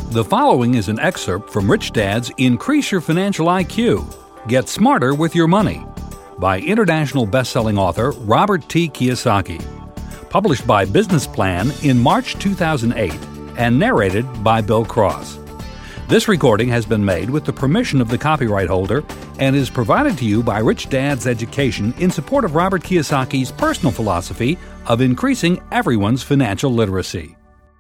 The following is an excerpt from Rich Dad's Increase Your Financial IQ. Get Smarter with Your Money by international best-selling author Robert T. Kiyosaki. Published by Business Plan in March 2008 and narrated by Bill Cross. This recording has been made with the permission of the copyright holder and is provided to you by Rich Dad's Education in support of Robert Kiyosaki's personal philosophy of increasing everyone's financial literacy.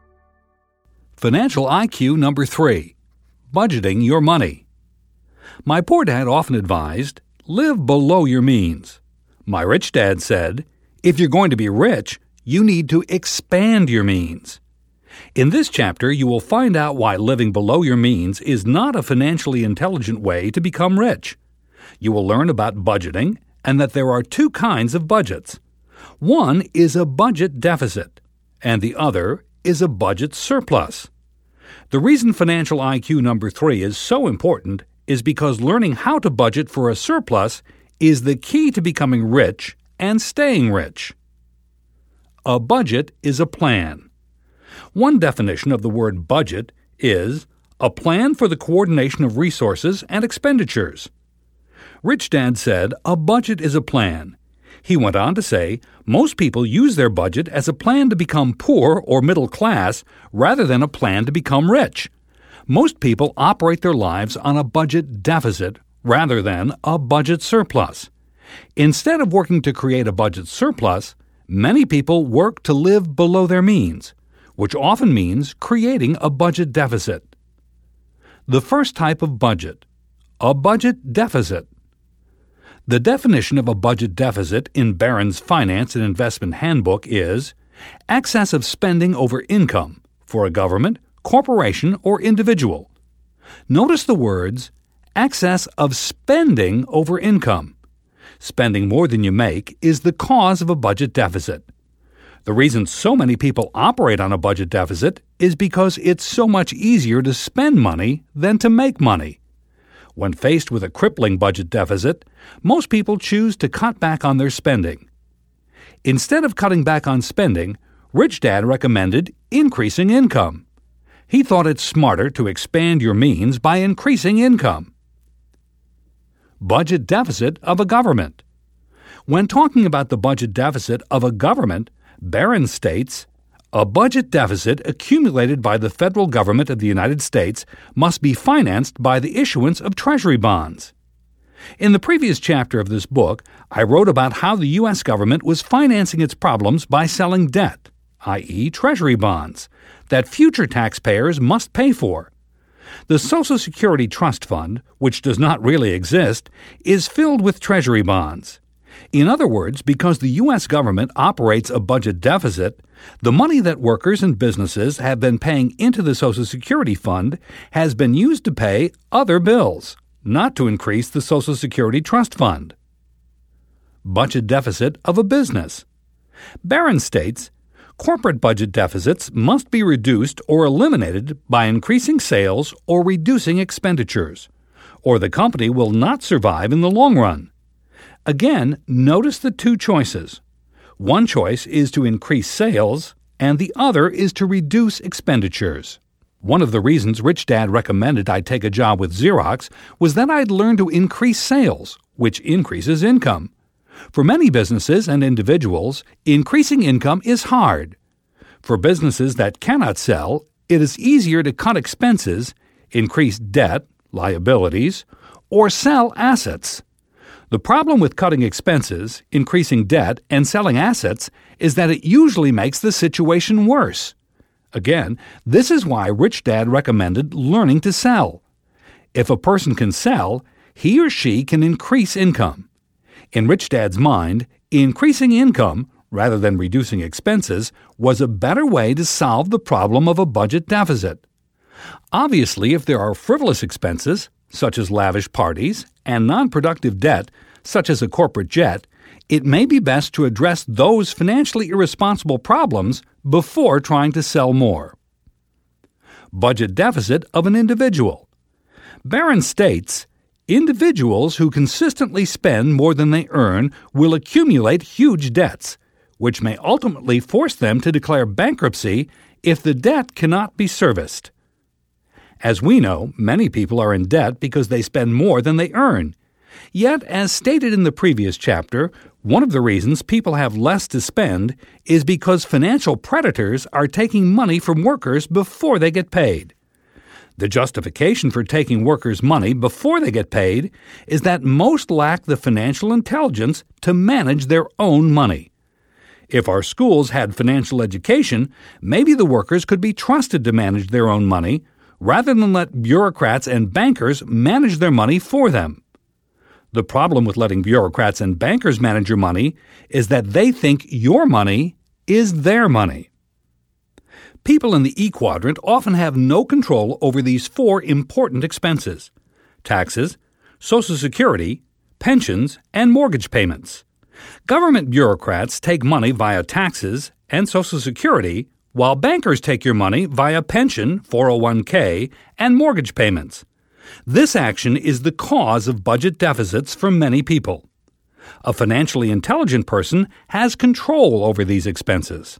Financial IQ number 3. Budgeting your money. My poor dad often advised, live below your means. My rich dad said, if you're going to be rich, you need to expand your means. In this chapter, you will find out why living below your means is not a financially intelligent way to become rich. You will learn about budgeting and that there are two kinds of budgets. One is a budget deficit, and the other is a budget surplus. The reason financial IQ number 3 is so important is because learning how to budget for a surplus is the key to becoming rich and staying rich. A budget is a plan. One definition of the word budget is a plan for the coordination of resources and expenditures. Rich Dad said a budget is a plan. He went on to say, most people use their budget as a plan to become poor or middle class rather than a plan to become rich. Most people operate their lives on a budget deficit rather than a budget surplus. Instead of working to create a budget surplus, many people work to live below their means, which often means creating a budget deficit. The first type of budget, a budget deficit. The definition of a budget deficit in Barron's Finance and Investment Handbook is excess of spending over income for a government, corporation, or individual. Notice the words excess of spending over income. Spending more than you make is the cause of a budget deficit. The reason so many people operate on a budget deficit is because it's so much easier to spend money than to make money. When faced with a crippling budget deficit, most people choose to cut back on their spending. Instead of cutting back on spending, Rich Dad recommended increasing income. He thought it smarter to expand your means by increasing income. Budget deficit of a government. When talking about the budget deficit of a government, Barron states, a budget deficit accumulated by the federal government of the United States must be financed by the issuance of Treasury bonds. In the previous chapter of this book, I wrote about how the U.S. government was financing its problems by selling debt, i.e., Treasury bonds, that future taxpayers must pay for. The Social Security Trust Fund, which does not really exist, is filled with Treasury bonds. In other words, because the U.S. government operates a budget deficit, the money that workers and businesses have been paying into the Social Security Fund has been used to pay other bills, not to increase the Social Security Trust Fund. Budget deficit of a business. Barron states, corporate budget deficits must be reduced or eliminated by increasing sales or reducing expenditures, or the company will not survive in the long run. Again, notice the two choices. One choice is to increase sales, and the other is to reduce expenditures. One of the reasons Rich Dad recommended I take a job with Xerox was that I'd learn to increase sales, which increases income. For many businesses and individuals, increasing income is hard. For businesses that cannot sell, it is easier to cut expenses, increase debt, liabilities, or sell assets. The problem with cutting expenses, increasing debt, and selling assets is that it usually makes the situation worse. Again, this is why Rich Dad recommended learning to sell. If a person can sell, he or she can increase income. In Rich Dad's mind, increasing income, rather than reducing expenses, was a better way to solve the problem of a budget deficit. Obviously, if there are frivolous expenses, such as lavish parties, and non-productive debt, such as a corporate jet, it may be best to address those financially irresponsible problems before trying to sell more. Budget deficit of an individual. Barron states, individuals who consistently spend more than they earn will accumulate huge debts, which may ultimately force them to declare bankruptcy if the debt cannot be serviced. As we know, many people are in debt because they spend more than they earn. Yet, as stated in the previous chapter, one of the reasons people have less to spend is because financial predators are taking money from workers before they get paid. The justification for taking workers' money before they get paid is that most lack the financial intelligence to manage their own money. If our schools had financial education, maybe the workers could be trusted to manage their own money rather than let bureaucrats and bankers manage their money for them. The problem with letting bureaucrats and bankers manage your money is that they think your money is their money. People in the E quadrant often have no control over these 4 important expenses: taxes, Social Security, pensions, and mortgage payments. Government bureaucrats take money via taxes and Social Security, while bankers take your money via pension, 401k, and mortgage payments. This action is the cause of budget deficits for many people. A financially intelligent person has control over these expenses.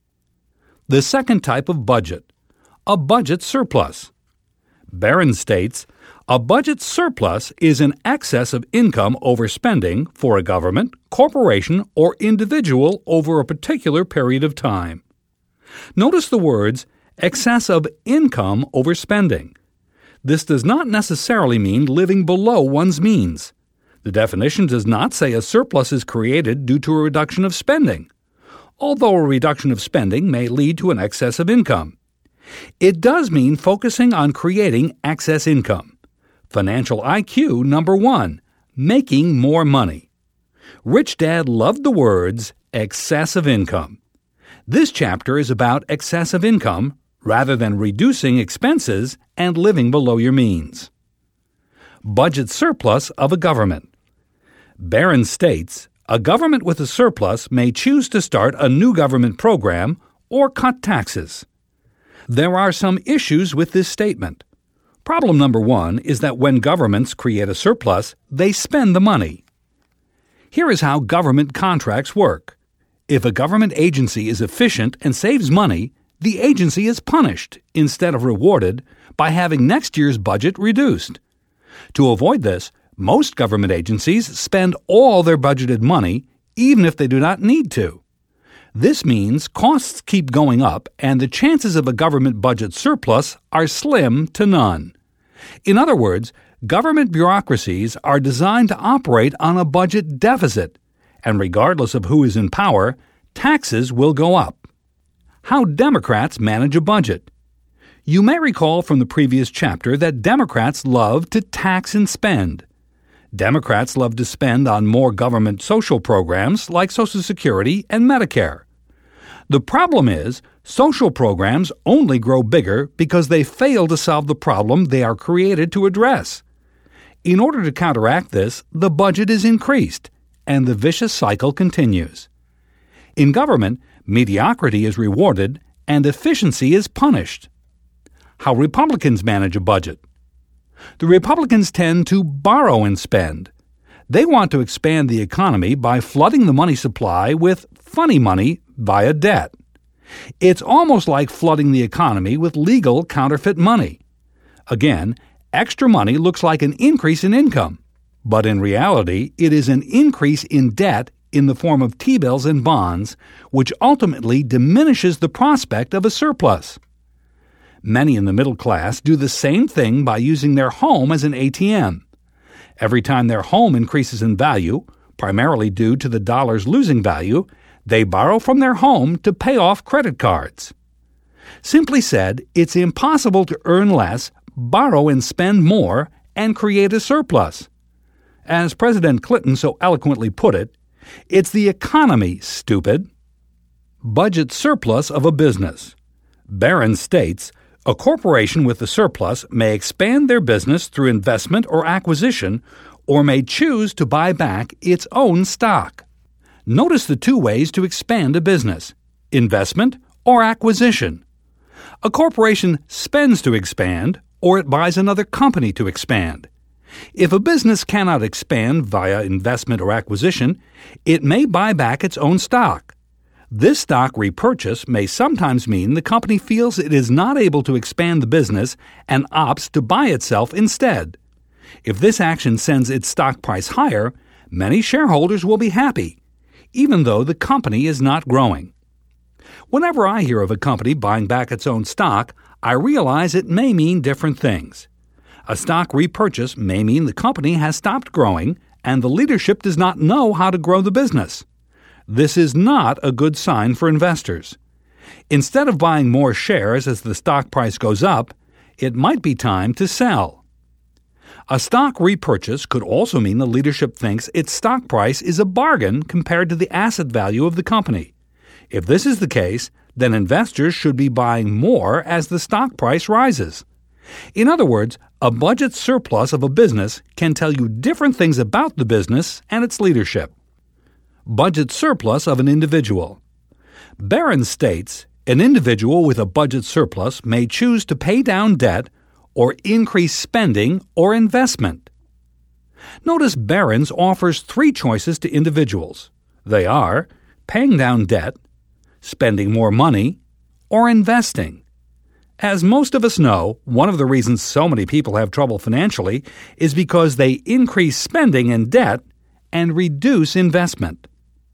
The second type of budget, a budget surplus. Barron states, a budget surplus is an excess of income over spending for a government, corporation, or individual over a particular period of time. Notice the words, excess of income over spending. This does not necessarily mean living below one's means. The definition does not say a surplus is created due to a reduction of spending, although a reduction of spending may lead to an excess of income. It does mean focusing on creating excess income. Financial IQ number 1, making more money. Rich Dad loved the words excessive income. This chapter is about excessive income rather than reducing expenses and living below your means. Budget surplus of a government. Barron states, a government with a surplus may choose to start a new government program or cut taxes. There are some issues with this statement. Problem number 1 is that when governments create a surplus, they spend the money. Here is how government contracts work. If a government agency is efficient and saves money, the agency is punished instead of rewarded by having next year's budget reduced. To avoid this, most government agencies spend all their budgeted money even if they do not need to. This means costs keep going up and the chances of a government budget surplus are slim to none. In other words, government bureaucracies are designed to operate on a budget deficit, and regardless of who is in power, taxes will go up. How Democrats manage a budget. You may recall from the previous chapter that Democrats love to tax and spend. Democrats love to spend on more government social programs like Social Security and Medicare. The problem is, social programs only grow bigger because they fail to solve the problem they are created to address. In order to counteract this, the budget is increased, and the vicious cycle continues. In government, mediocrity is rewarded and efficiency is punished. How Republicans manage a budget. The Republicans tend to borrow and spend. They want to expand the economy by flooding the money supply with funny money via debt. It's almost like flooding the economy with legal counterfeit money. Again, extra money looks like an increase in income, but in reality, it is an increase in debt in the form of T-bills and bonds, which ultimately diminishes the prospect of a surplus. Many in the middle class do the same thing by using their home as an ATM. Every time their home increases in value, primarily due to the dollar's losing value, they borrow from their home to pay off credit cards. Simply said, it's impossible to earn less, borrow and spend more, and create a surplus. As President Clinton so eloquently put it, it's the economy, stupid. Budget surplus of a business. Barron states, a corporation with a surplus may expand their business through investment or acquisition, or may choose to buy back its own stock. Notice the 2 ways to expand a business: investment or acquisition. A corporation spends to expand, or it buys another company to expand. If a business cannot expand via investment or acquisition, it may buy back its own stock. This stock repurchase may sometimes mean the company feels it is not able to expand the business and opts to buy itself instead. If this action sends its stock price higher, many shareholders will be happy, even though the company is not growing. Whenever I hear of a company buying back its own stock, I realize it may mean different things. A stock repurchase may mean the company has stopped growing and the leadership does not know how to grow the business. This is not a good sign for investors. Instead of buying more shares as the stock price goes up, it might be time to sell. A stock repurchase could also mean the leadership thinks its stock price is a bargain compared to the asset value of the company. If this is the case, then investors should be buying more as the stock price rises. In other words, a budget surplus of a business can tell you different things about the business and its leadership. Budget surplus of an individual. Barron states, an individual with a budget surplus may choose to pay down debt or increase spending or investment. Notice Barron's offers 3 choices to individuals. They are paying down debt, spending more money, or investing. As most of us know, one of the reasons so many people have trouble financially is because they increase spending and debt and reduce investment.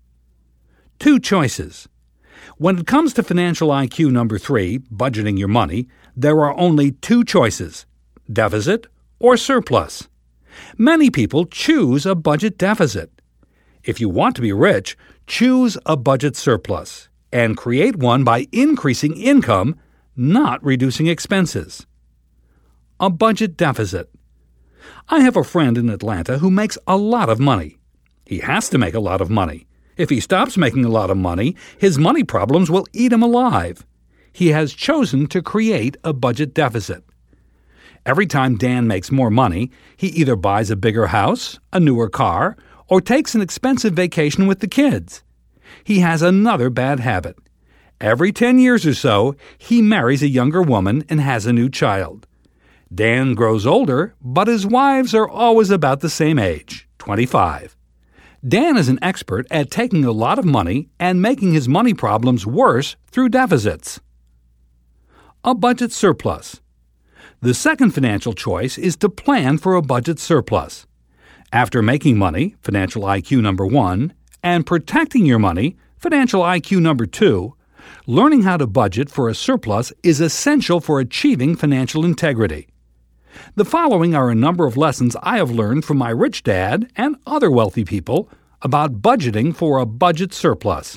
2 choices. When it comes to financial IQ number 3, budgeting your money, there are only 2 choices: deficit or surplus. Many people choose a budget deficit. If you want to be rich, choose a budget surplus and create one by increasing income, not reducing expenses. A budget deficit. I have a friend in Atlanta who makes a lot of money. He has to make a lot of money. If he stops making a lot of money, his money problems will eat him alive. He has chosen to create a budget deficit. Every time Dan makes more money, he either buys a bigger house, a newer car, or takes an expensive vacation with the kids. He has another bad habit. Every 10 years or so, he marries a younger woman and has a new child. Dan grows older, but his wives are always about the same age, 25. Dan is an expert at taking a lot of money and making his money problems worse through deficits. A budget surplus. The second financial choice is to plan for a budget surplus. After making money, financial IQ number 1, and protecting your money, financial IQ number 2, learning how to budget for a surplus is essential for achieving financial integrity. The following are a number of lessons I have learned from my rich dad and other wealthy people about budgeting for a budget surplus.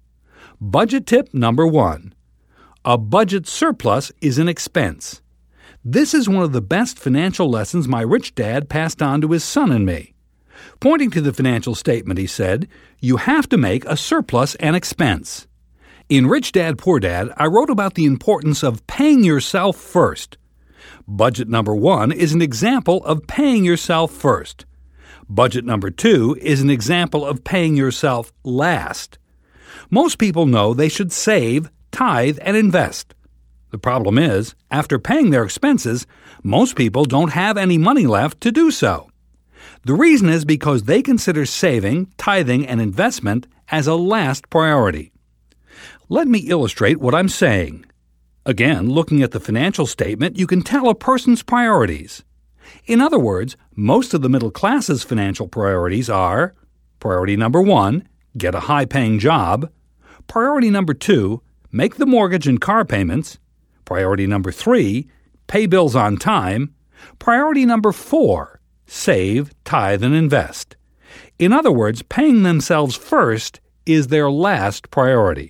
Budget tip number 1. A budget surplus is an expense. This is one of the best financial lessons my rich dad passed on to his son and me. Pointing to the financial statement, he said, "You have to make a surplus an expense." In Rich Dad, Poor Dad, I wrote about the importance of paying yourself first. Budget number 1 is an example of paying yourself first. Budget number 2 is an example of paying yourself last. Most people know they should save, tithe, and invest. The problem is, after paying their expenses, most people don't have any money left to do so. The reason is because they consider saving, tithing, and investment as a last priority. Let me illustrate what I'm saying. Again, looking at the financial statement, you can tell a person's priorities. In other words, most of the middle class's financial priorities are: priority number 1, get a high-paying job; priority number 2, make the mortgage and car payments; priority number 3, pay bills on time; priority number 4, save, tithe, and invest. In other words, paying themselves first is their last priority.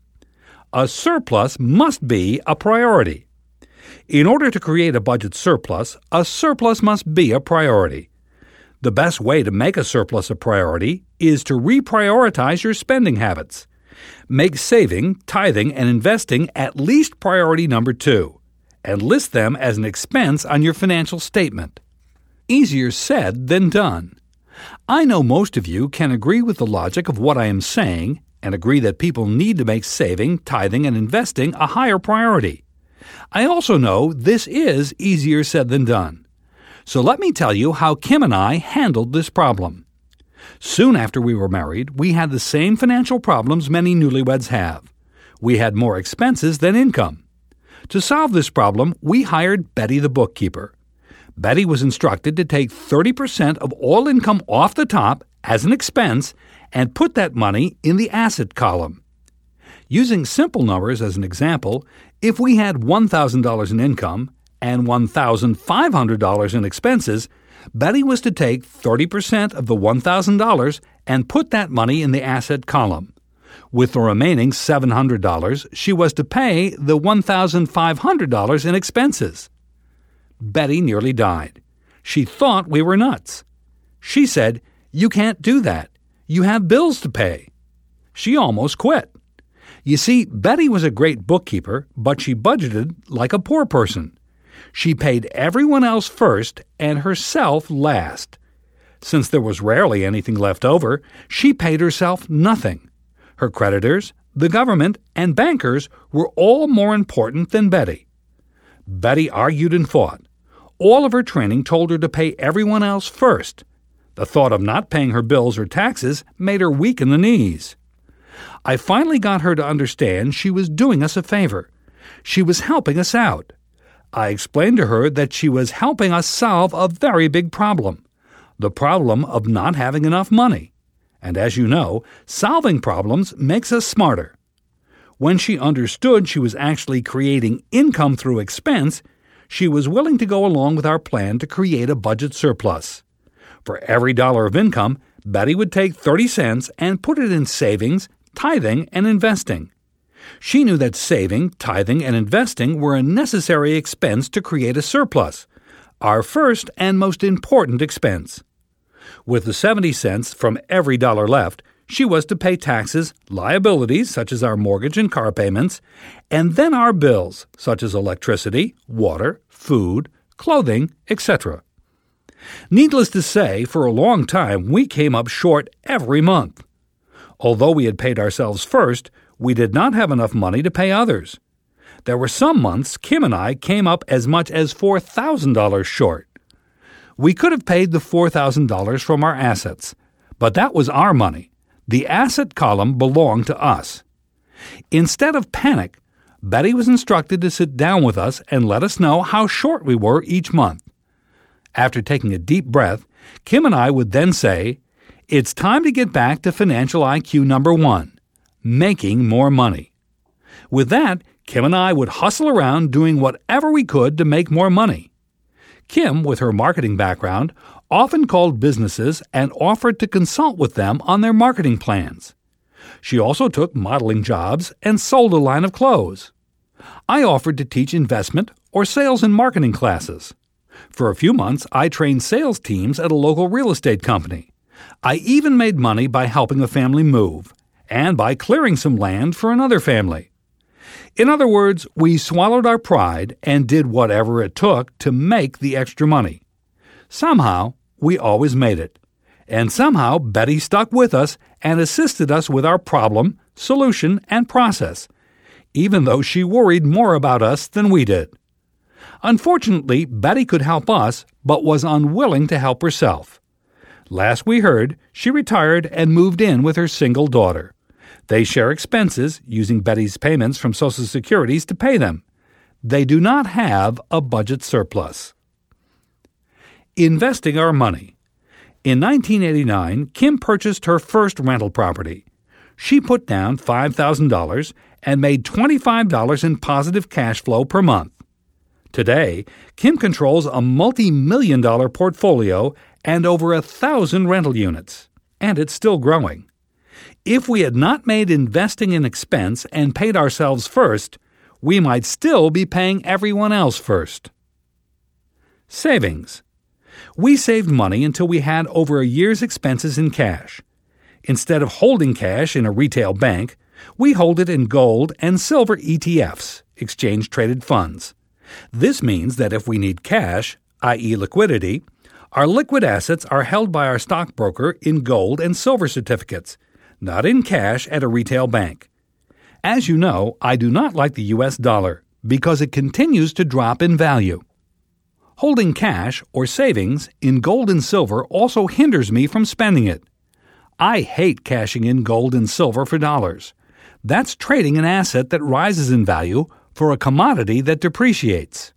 A surplus must be a priority. In order to create a budget surplus, a surplus must be a priority. The best way to make a surplus a priority is to reprioritize your spending habits. Make saving, tithing, and investing at least priority number 2, and list them as an expense on your financial statement. Easier said than done. I know most of you can agree with the logic of what I am saying and agree that people need to make saving, tithing, and investing a higher priority. I also know this is easier said than done. So let me tell you how Kim and I handled this problem. Soon after we were married, we had the same financial problems many newlyweds have. We had more expenses than income. To solve this problem, we hired Betty the bookkeeper. Betty was instructed to take 30% of all income off the top as an expense and put that money in the asset column. Using simple numbers as an example, if we had $1,000 in income and $1,500 in expenses, Betty was to take 30% of the $1,000 and put that money in the asset column. With the remaining $700, she was to pay the $1,500 in expenses. Betty nearly died. She thought we were nuts. She said, "You can't do that. You have bills to pay." She almost quit. You see, Betty was a great bookkeeper, but she budgeted like a poor person. She paid everyone else first and herself last. Since there was rarely anything left over, she paid herself nothing. Her creditors, the government, and bankers were all more important than Betty. Betty argued and fought. All of her training told her to pay everyone else first. The thought of not paying her bills or taxes made her weak in the knees. I finally got her to understand she was doing us a favor. She was helping us out. I explained to her that she was helping us solve a very big problem, the problem of not having enough money. And as you know, solving problems makes us smarter. When she understood she was actually creating income through expense, she was willing to go along with our plan to create a budget surplus. For every dollar of income, Betty would take 30 cents and put it in savings, tithing, and investing. She knew that saving, tithing, and investing were a necessary expense to create a surplus, our first and most important expense. With the 70 cents from every dollar left, she was to pay taxes, liabilities such as our mortgage and car payments, and then our bills such as electricity, water, food, clothing, etc. Needless to say, for a long time we came up short every month. Although we had paid ourselves first, we did not have enough money to pay others. There were some months Kim and I came up as much as $4,000 short. We could have paid the $4,000 from our assets, but that was our money. The asset column belonged to us. Instead of panic, Betty was instructed to sit down with us and let us know how short we were each month. After taking a deep breath, Kim and I would then say, "It's time to get back to financial IQ number 1, making more money." With that, Kim and I would hustle around doing whatever we could to make more money. Kim, with her marketing background, often called businesses and offered to consult with them on their marketing plans. She also took modeling jobs and sold a line of clothes. I offered to teach investment or sales and marketing classes. For a few months, I trained sales teams at a local real estate company. I even made money by helping a family move and by clearing some land for another family. In other words, we swallowed our pride and did whatever it took to make the extra money. Somehow, we always made it. And somehow, Betty stuck with us and assisted us with our problem, solution, and process, even though she worried more about us than we did. Unfortunately, Betty could help us, but was unwilling to help herself. Last we heard, she retired and moved in with her single daughter. They share expenses, using Betty's payments from Social Security to pay them. They do not have a budget surplus. Investing our money. In 1989, Kim purchased her first rental property. She put down $5,000 and made $25 in positive cash flow per month. Today, Kim controls a multi-million-dollar portfolio and over 1,000 rental units, and it's still growing. If we had not made investing an expense and paid ourselves first, we might still be paying everyone else first. Savings. We saved money until we had over a year's expenses in cash. Instead of holding cash in a retail bank, we hold it in gold and silver ETFs, exchange-traded funds. This means that if we need cash, i.e. liquidity, our liquid assets are held by our stockbroker in gold and silver certificates, not in cash at a retail bank. As you know, I do not like the U.S. dollar because it continues to drop in value. Holding cash or savings in gold and silver also hinders me from spending it. I hate cashing in gold and silver for dollars. That's trading an asset that rises in value for a commodity that depreciates.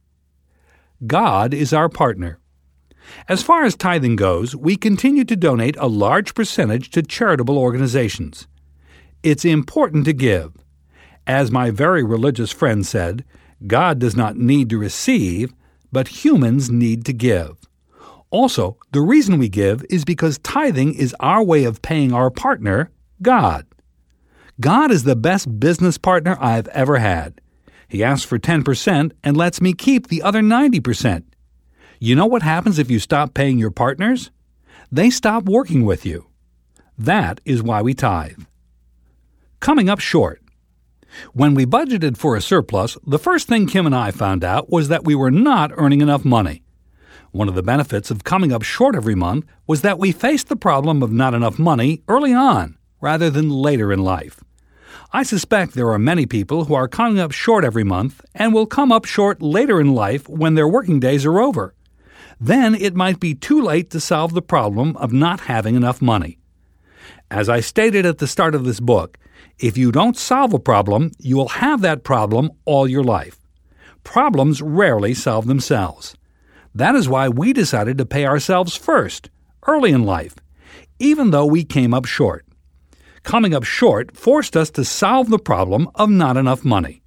God is our partner. As far as tithing goes, we continue to donate a large percentage to charitable organizations. It's important to give. As my very religious friend said, God does not need to receive, but humans need to give. Also, the reason we give is because tithing is our way of paying our partner, God. God is the best business partner I've ever had. He asks for 10% and lets me keep the other 90%. You know what happens if you stop paying your partners? They stop working with you. That is why we tithe. Coming up short. When we budgeted for a surplus, the first thing Kim and I found out was that we were not earning enough money. One of the benefits of coming up short every month was that we faced the problem of not enough money early on, rather than later in life. I suspect there are many people who are coming up short every month and will come up short later in life when their working days are over. Then it might be too late to solve the problem of not having enough money. As I stated at the start of this book, if you don't solve a problem, you will have that problem all your life. Problems rarely solve themselves. That is why we decided to pay ourselves first, early in life, even though we came up short. Coming up short forced us to solve the problem of not enough money.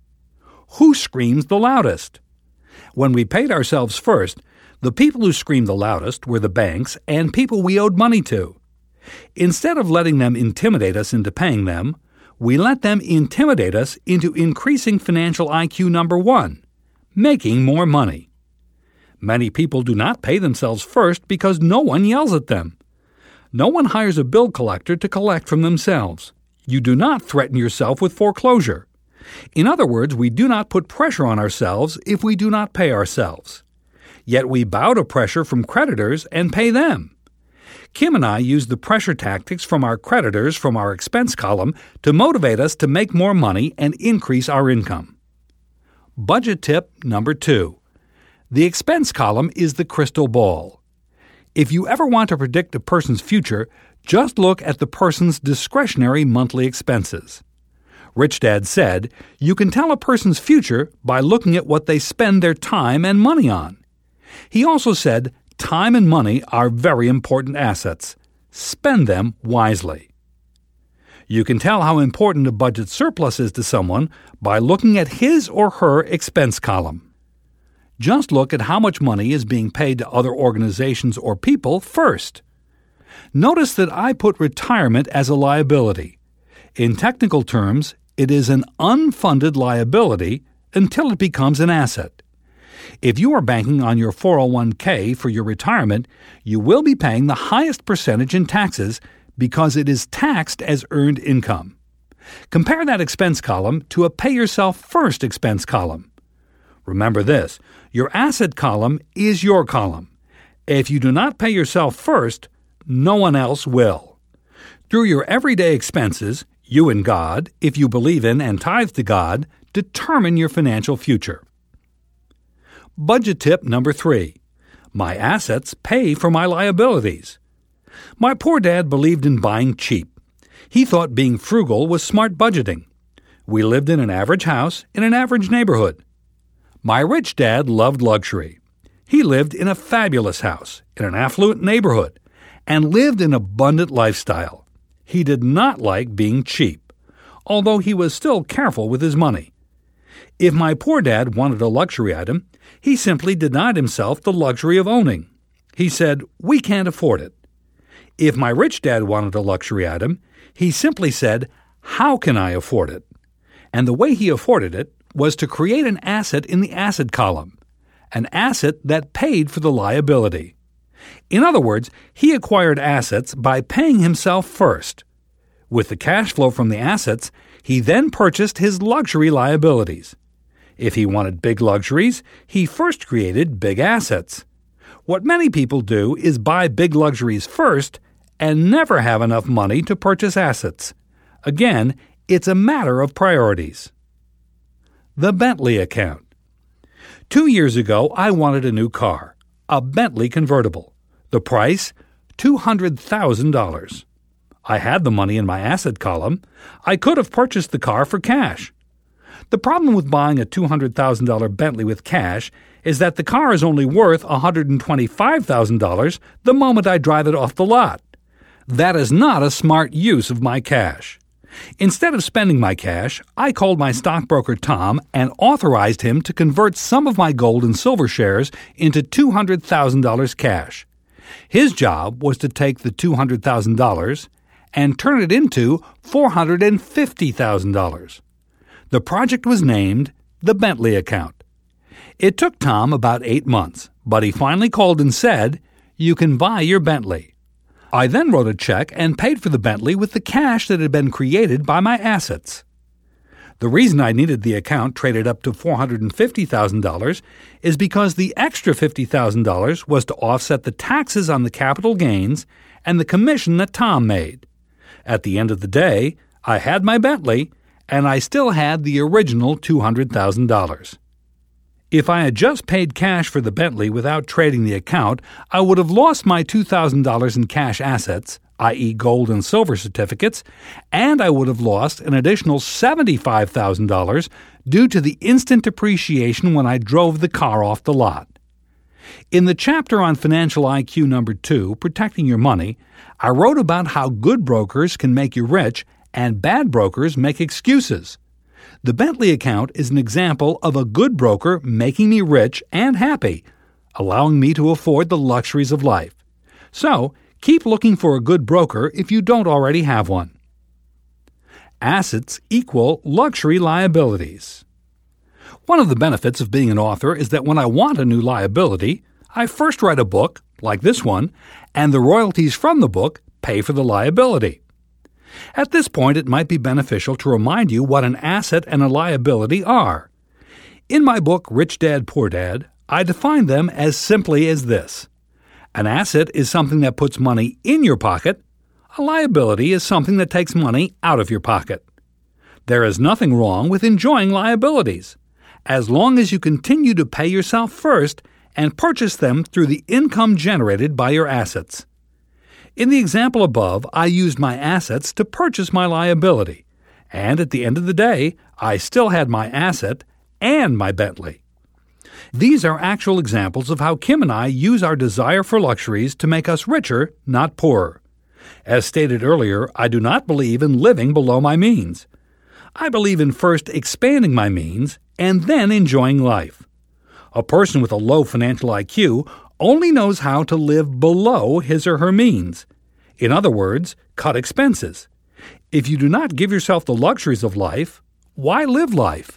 Who screams the loudest? When we paid ourselves first, the people who screamed the loudest were the banks and people we owed money to. Instead of letting them intimidate us into paying them, we let them intimidate us into increasing financial IQ number 1, making more money. Many people do not pay themselves first because no one yells at them. No one hires a bill collector to collect from themselves. You do not threaten yourself with foreclosure. In other words, we do not put pressure on ourselves if we do not pay ourselves. Yet we bow to pressure from creditors and pay them. Kim and I use the pressure tactics from our creditors from our expense column to motivate us to make more money and increase our income. Budget tip number 2. The expense column is the crystal ball. If you ever want to predict a person's future, just look at the person's discretionary monthly expenses. Rich Dad said, you can tell a person's future by looking at what they spend their time and money on. He also said, time and money are very important assets. Spend them wisely. You can tell how important a budget surplus is to someone by looking at his or her expense column. Just look at how much money is being paid to other organizations or people first. Notice that I put retirement as a liability. In technical terms, it is an unfunded liability until it becomes an asset. If you are banking on your 401k for your retirement, you will be paying the highest percentage in taxes because it is taxed as earned income. Compare that expense column to a pay yourself first expense column. Remember this, your asset column is your column. If you do not pay yourself first, no one else will. Through your everyday expenses, you and God, if you believe in and tithe to God, determine your financial future. Budget tip number 3. My assets pay for my liabilities. My poor dad believed in buying cheap. He thought being frugal was smart budgeting. We lived in an average house in an average neighborhood. My rich dad loved luxury. He lived in a fabulous house in an affluent neighborhood and lived an abundant lifestyle. He did not like being cheap, although he was still careful with his money. If my poor dad wanted a luxury item, he simply denied himself the luxury of owning. He said, "We can't afford it." If my rich dad wanted a luxury item, he simply said, "How can I afford it?" And the way he afforded it was to create an asset in the asset column, an asset that paid for the liability. In other words, he acquired assets by paying himself first. With the cash flow from the assets, he then purchased his luxury liabilities. If he wanted big luxuries, he first created big assets. What many people do is buy big luxuries first and never have enough money to purchase assets. Again, it's a matter of priorities. The Bentley account. 2 years ago, I wanted a new car, a Bentley convertible. The price, $200,000. I had the money in my asset column. I could have purchased the car for cash. The problem with buying a $200,000 Bentley with cash is that the car is only worth $125,000 the moment I drive it off the lot. That is not a smart use of my cash. Instead of spending my cash, I called my stockbroker Tom and authorized him to convert some of my gold and silver shares into $200,000 cash. His job was to take the $200,000 and turn it into $450,000. The project was named the Bentley Account. It took Tom about 8 months, but he finally called and said, "You can buy your Bentley." I then wrote a check and paid for the Bentley with the cash that had been created by my assets. The reason I needed the account traded up to $450,000 is because the extra $50,000 was to offset the taxes on the capital gains and the commission that Tom made. At the end of the day, I had my Bentley, and I still had the original $200,000. If I had just paid cash for the Bentley without trading the account, I would have lost my $2,000 in cash assets, i.e. gold and silver certificates, and I would have lost an additional $75,000 due to the instant depreciation when I drove the car off the lot. In the chapter on Financial IQ number 2, Protecting Your Money, I wrote about how good brokers can make you rich and bad brokers make excuses. The Bentley account is an example of a good broker making me rich and happy, allowing me to afford the luxuries of life. So, keep looking for a good broker if you don't already have one. Assets equal luxury liabilities. One of the benefits of being an author is that when I want a new liability, I first write a book, like this one, and the royalties from the book pay for the liability. At this point, it might be beneficial to remind you what an asset and a liability are. In my book, Rich Dad, Poor Dad, I define them as simply as this. An asset is something that puts money in your pocket. A liability is something that takes money out of your pocket. There is nothing wrong with enjoying liabilities, as long as you continue to pay yourself first and purchase them through the income generated by your assets. In the example above, I used my assets to purchase my liability, and at the end of the day, I still had my asset and my Bentley. These are actual examples of how Kim and I use our desire for luxuries to make us richer, not poorer. As stated earlier, I do not believe in living below my means. I believe in first expanding my means and then enjoying life. A person with a low financial IQ only knows how to live below his or her means. In other words, cut expenses. If you do not give yourself the luxuries of life, why live life?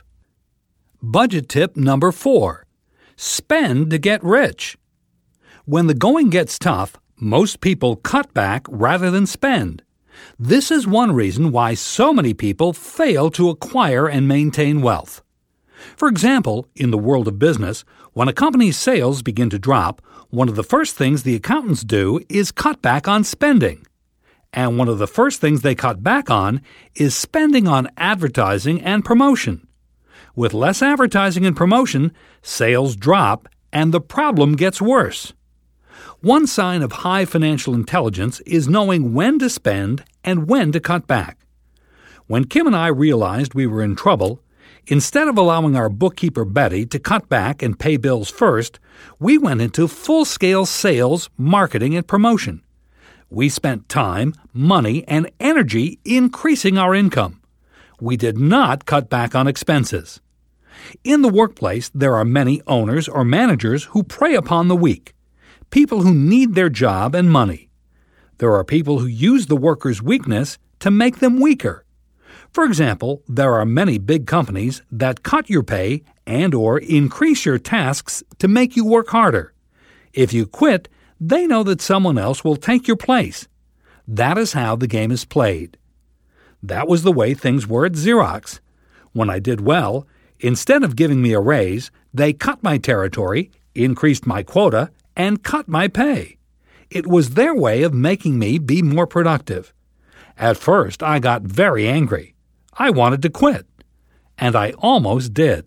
Budget tip number 4. Spend to get rich. When the going gets tough, most people cut back rather than spend. This is one reason why so many people fail to acquire and maintain wealth. For example, in the world of business, when a company's sales begin to drop, one of the first things the accountants do is cut back on spending. And one of the first things they cut back on is spending on advertising and promotion. With less advertising and promotion, sales drop and the problem gets worse. One sign of high financial intelligence is knowing when to spend and when to cut back. When Kim and I realized we were in trouble, instead of allowing our bookkeeper Betty to cut back and pay bills first, we went into full-scale sales, marketing, and promotion. We spent time, money, and energy increasing our income. We did not cut back on expenses. In the workplace, there are many owners or managers who prey upon the weak, people who need their job and money. There are people who use the workers' weakness to make them weaker. For example, there are many big companies that cut your pay and/or increase your tasks to make you work harder. If you quit, they know that someone else will take your place. That is how the game is played. That was the way things were at Xerox. When I did well, instead of giving me a raise, they cut my territory, increased my quota, and cut my pay. It was their way of making me be more productive. At first, I got very angry. I wanted to quit. And I almost did.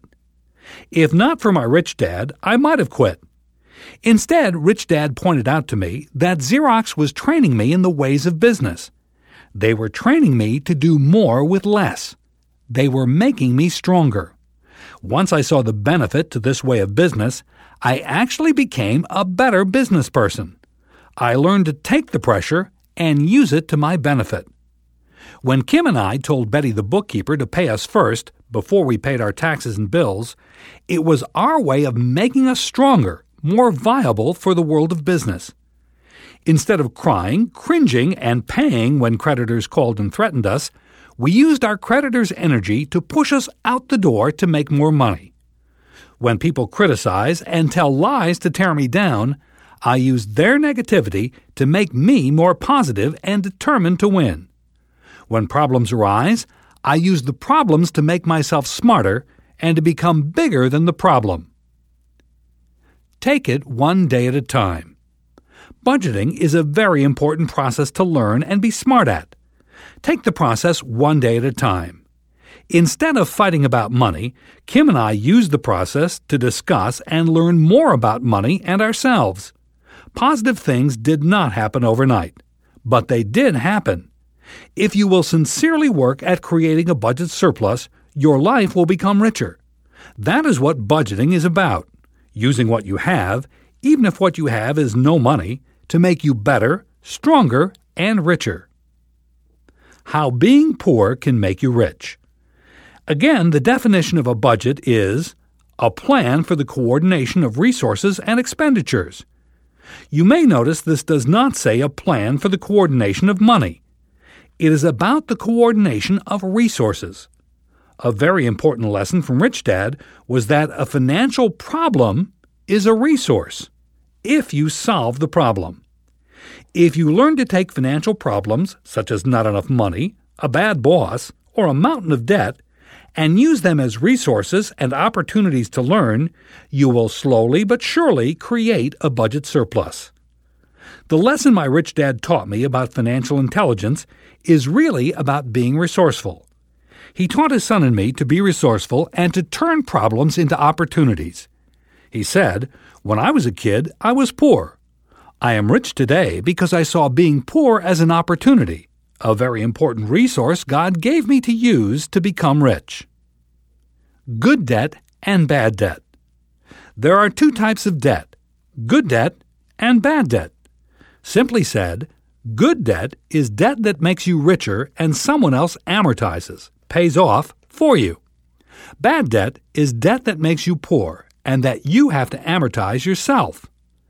If not for my rich dad, I might have quit. Instead, Rich Dad pointed out to me that Xerox was training me in the ways of business. They were training me to do more with less. They were making me stronger. Once I saw the benefit to this way of business, I actually became a better business person. I learned to take the pressure and use it to my benefit. When Kim and I told Betty the bookkeeper to pay us first, before we paid our taxes and bills, it was our way of making us stronger, more viable for the world of business. Instead of crying, cringing, and paying when creditors called and threatened us, we used our creditors' energy to push us out the door to make more money. When people criticize and tell lies to tear me down, I used their negativity to make me more positive and determined to win. When problems arise, I use the problems to make myself smarter and to become bigger than the problem. Take it one day at a time. Budgeting is a very important process to learn and be smart at. Take the process one day at a time. Instead of fighting about money, Kim and I used the process to discuss and learn more about money and ourselves. Positive things did not happen overnight, but they did happen. If you will sincerely work at creating a budget surplus, your life will become richer. That is what budgeting is about, using what you have, even if what you have is no money, to make you better, stronger, and richer. How being poor can make you rich. Again, the definition of a budget is a plan for the coordination of resources and expenditures. You may notice this does not say a plan for the coordination of money. It is about the coordination of resources. A very important lesson from Rich Dad was that a financial problem is a resource, if you solve the problem. If you learn to take financial problems, such as not enough money, a bad boss, or a mountain of debt, and use them as resources and opportunities to learn, you will slowly but surely create a budget surplus. The lesson my rich dad taught me about financial intelligence is really about being resourceful. He taught his son and me to be resourceful and to turn problems into opportunities. He said, "When I was a kid, I was poor. I am rich today because I saw being poor as an opportunity, a very important resource God gave me to use to become rich." Good debt and bad debt. There are two types of debt, good debt and bad debt. Simply said, good debt is debt that makes you richer and someone else amortizes, pays off for you. Bad debt is debt that makes you poor and that you have to amortize yourself.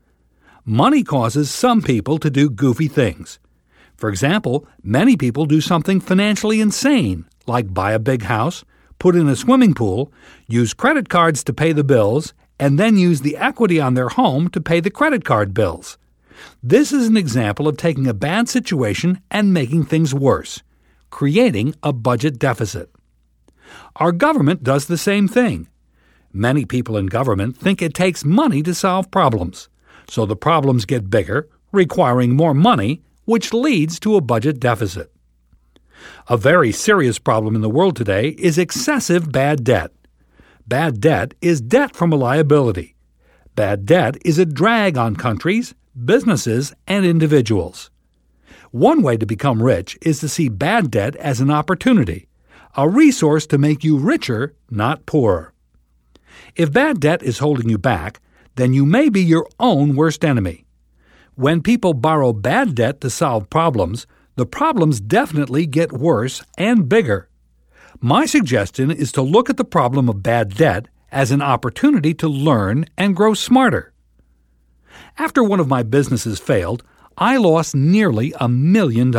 Money causes some people to do goofy things. For example, many people do something financially insane, like buy a big house, put in a swimming pool, use credit cards to pay the bills, and then use the equity on their home to pay the credit card bills. This is an example of taking a bad situation and making things worse, creating a budget deficit. Our government does the same thing. Many people in government think it takes money to solve problems, so the problems get bigger, requiring more money, which leads to a budget deficit. A very serious problem in the world today is excessive bad debt. Bad debt is debt from a liability. Bad debt is a drag on countries, businesses, and individuals. One way to become rich is to see bad debt as an opportunity, a resource to make you richer, not poorer. If bad debt is holding you back, then you may be your own worst enemy. When people borrow bad debt to solve problems, the problems definitely get worse and bigger. My suggestion is to look at the problem of bad debt as an opportunity to learn and grow smarter. After one of my businesses failed, I lost nearly $1 million.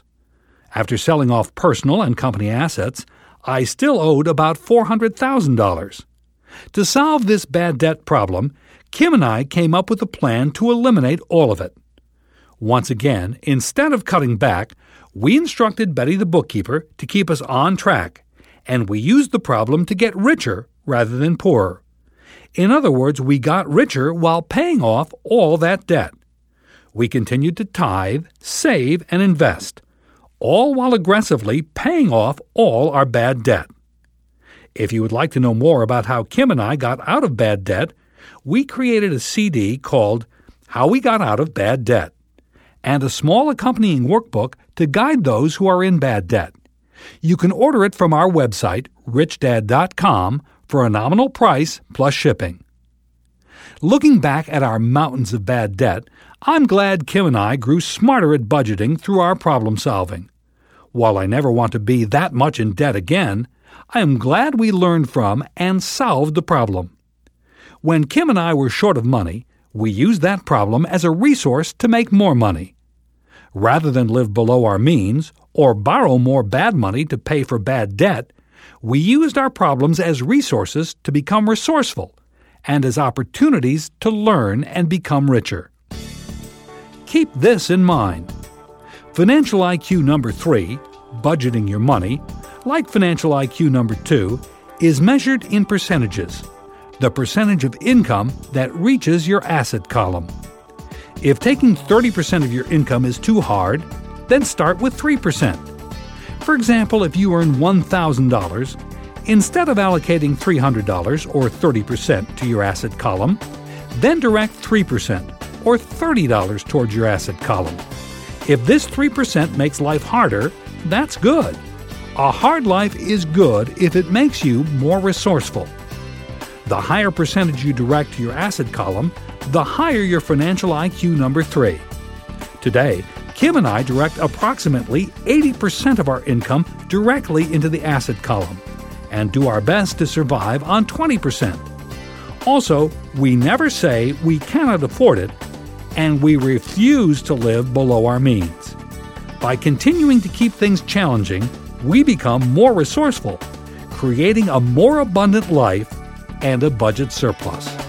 After selling off personal and company assets, I still owed about $400,000. To solve this bad debt problem, Kim and I came up with a plan to eliminate all of it. Once again, instead of cutting back, we instructed Betty the bookkeeper to keep us on track, and we used the problem to get richer rather than poorer. In other words, we got richer while paying off all that debt. We continued to tithe, save, and invest, all while aggressively paying off all our bad debt. If you would like to know more about how Kim and I got out of bad debt, we created a CD called How We Got Out of Bad Debt. and a small accompanying workbook to guide those who are in bad debt. You can order it from our website, richdad.com, for a nominal price plus shipping. Looking back at our mountains of bad debt, I'm glad Kim and I grew smarter at budgeting through our problem solving. While I never want to be that much in debt again, I am glad we learned from and solved the problem. When Kim and I were short of money, we used that problem as a resource to make more money. Rather than live below our means or borrow more bad money to pay for bad debt, we used our problems as resources to become resourceful and as opportunities to learn and become richer. Keep this in mind. Financial IQ number 3, budgeting your money, like financial IQ number 2, is measured in percentages, the percentage of income that reaches your asset column. If taking 30% of your income is too hard, then start with 3%. For example, if you earn $1,000, instead of allocating $300 or 30% to your asset column, then direct 3% or $30 towards your asset column. If this 3% makes life harder, that's good. A hard life is good if it makes you more resourceful. The higher percentage you direct to your asset column, the higher your financial IQ number 3. Today, Kim and I direct approximately 80% of our income directly into the asset column and do our best to survive on 20%. Also, we never say we cannot afford it, and we refuse to live below our means. By continuing to keep things challenging, we become more resourceful, creating a more abundant life and a budget surplus.